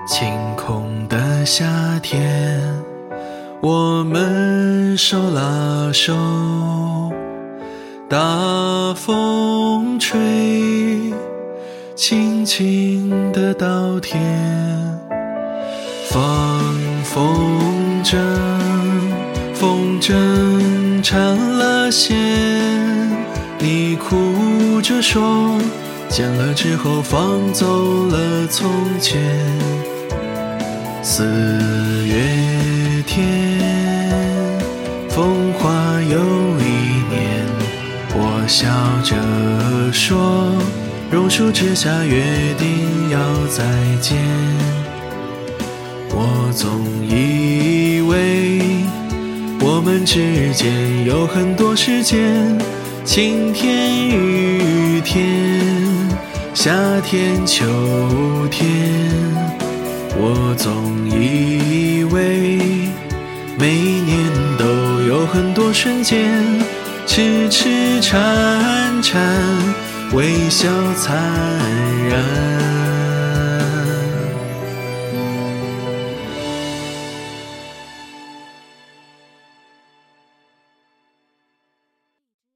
晴空的夏天，我们手拉手，大风吹，轻轻的稻田，放风筝，风筝缠了线，你哭着说，剪了之后放走了从前。4月天，风华又一年，我笑着说，榕树之下约定要再见。我总以为我们之间有很多时间，晴天、雨天，夏天、秋天。我总以为每一年都有很多瞬间，痴痴缠缠，微笑灿然。